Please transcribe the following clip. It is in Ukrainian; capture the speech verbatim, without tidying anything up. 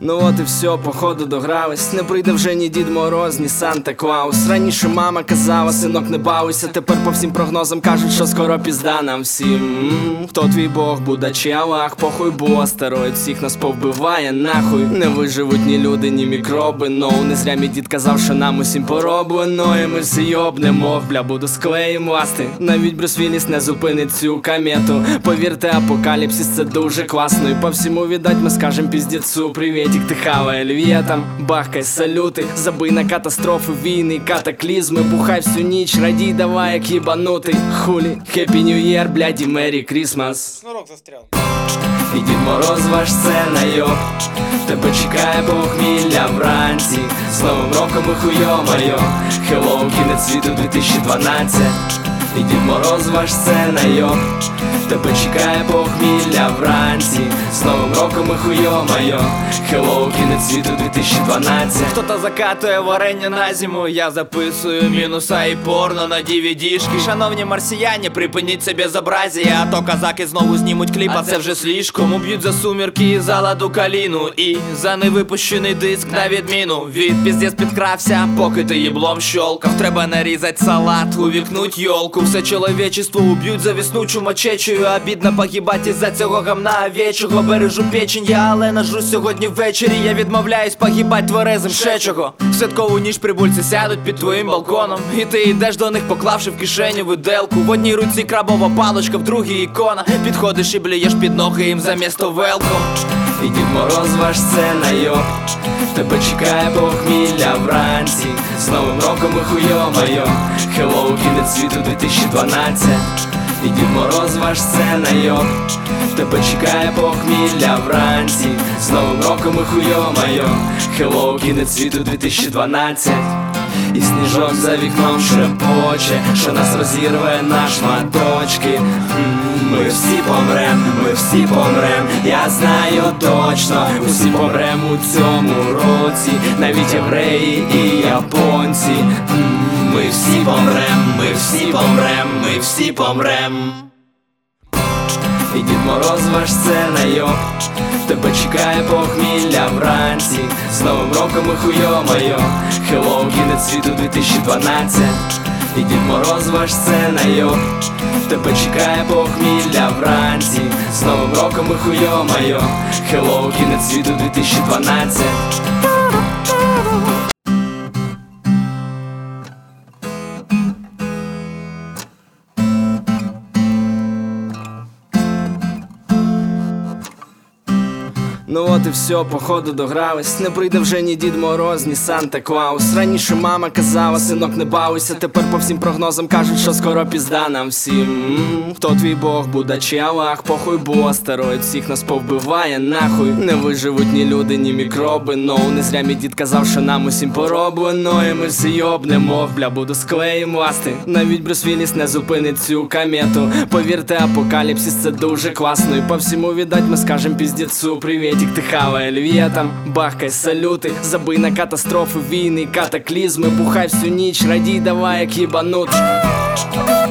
Ну от і все, походу догрались. Не прийде вже ні Дід Мороз, ні Санта Клаус. Раніше мама казала, синок, не бавися. Тепер по всім прогнозам кажуть, що скоро пізда нам всім. М-м, Хто твій Бог, Будда чи Аллах? Похуй, бо астероїд всіх нас повбиває нахуй. Не виживуть ні люди, ні мікроби. Ноу, не зря мій дід казав, що нам усім пороблено. І ми всі йобнемо, бля, буду склеїм ласти. Навіть Брюс Вілліс не зупинить цю комету. Повірте, апокаліпсис це дуже класно. І по всьому, віддать, ми скажем піздецу привіт. Ти хавай львєтам, бахкай салюти. Забий на катастрофи, війни, катаклізми. Бухай всю ніч, радій, давай, як їбанутий. Хулі, Happy New Year, блядь, і Merry Christmas. Снурок застрял. І Дід Мороз ваш сценайоб. Тебе чекає похмілля вранці. З Новим роком і хуйо-майо. Хеллоу, кінець світу дві тисячі дванадцять. І Дід Мороз ваш сценайоб. Тебе чекає похмілля вранці. З Новим роком і хуйо-майо. Хеллоу, кінець світу дві тисячі дванадцять. Хто-то закатує варення на зиму, я записую мінуса і порно на ді ві ді-шки. Шановні марсіяні, припиніть це безобразія, а то казаки знову знімуть кліп, а це вже слишком. Уб'ють за сумірки і за ладу каліну, і за невипущений диск на відміну. Від піздець підкрався, поки ти їблом щолкав. Треба нарізать салат, увікнуть йолку. Все чоловічество уб'ють за віснучу мочечею. Обідно погибать із-за цього гамна овечого. Бережу печень я, але нажрусь сьогодні ввечері. Я відмовляюсь погибать тверезим ще чого. В святкову ніч прибульці сядуть під твоїм балконом, і ти йдеш до них, поклавши в кишеню виделку. В одній руці крабова палочка, в другій ікона. Підходиш і блюєш під ноги їм замісто велком. І Дід Мороз ваш сценайоб. Тебе чекає похмілля вранці. З Новим роком і хуйо-майо. Хеллоу, кінець світу дві тисячі дванадцять. І Дід Мороз ваш сценайоб. Тебе чекає похмілля вранці. З Новим роком і хуйо-майо. Хеллоу, кінець світу дві тисячі дванадцять. І сніжок за вікном шепоче, що нас розірве на шматочки. Ми всі помрем, ми всі помрем, я знаю точно. Усі помрем у цьому році, навіть євреї і японці. Ми всі помрем, ми всі помрем, ми всі помрем. І Дід Мороз ваш сценайоб. Тебе чекає похмілля вранці. З Новим роком і хуйо-майо. Хеллоу, кінець світу дві тисячі дванадцять. І Дід Мороз ваш сценайоб. Тебе чекає похмілля вранці. З Новим роком і хуйо-майо. Хеллоу, кінець світу дві тисячі дванадцять. Ну от і все, походу догрались. Не прийде вже ні Дід Мороз, ні Санта Клаус. Раніше мама казала, синок, не бавися. Тепер по всім прогнозам кажуть, що скоро пізда нам всім. М-м, Хто твій Бог, Будда чи Аллах? Похуй, бо астероїд всіх нас повбиває нахуй. Не виживуть ні люди, ні мікроби. Ноу, не зря мій дід казав, що нам усім пороблено. І ми всі йобнемо, бля, буду склеїм ласти. Навіть Брюс Вілліс не зупинить цю комету. Повірте, апокаліпсис це дуже класно. І по всьому, віддать, ми скажем піздецу привіт. Ти хавай львєтам, бахкай салюти. Забий на катастрофи, війни, катаклізми. Бухай всю ніч, радій, давай, як їбанутий.